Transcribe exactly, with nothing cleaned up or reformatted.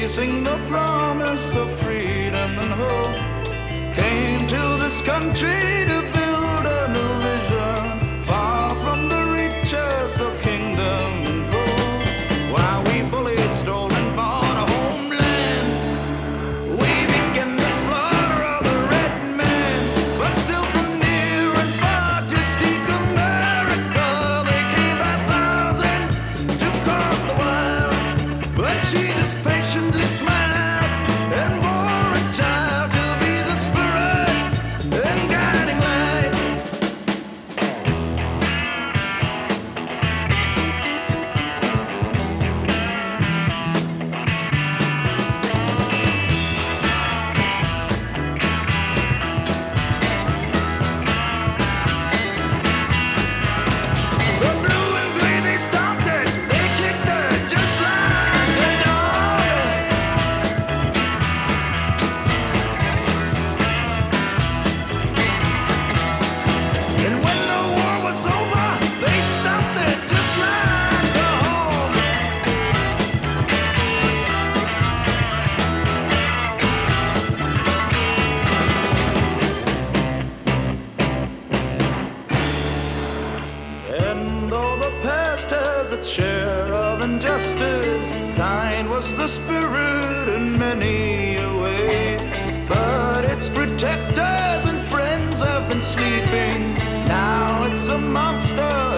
chasing the promise of freedom and hope, came to this country to build a new vision, far from the reaches of kingdom and gold. While we bullied, stole, and bought a homeland, we began the slaughter of the red man. But still from near and far to seek America, they came by thousands to guard the wild. But she just patiently smiled and bore a child to be the spirit and guiding light. The blue and gray, they stopped it, they kicked it just like a dog. And when the war was over, they stopped it just like a hog. And though the past has its share of injustice, kind was the spirit in many a way. But its protectors and friends have been sleeping. Now it's a monster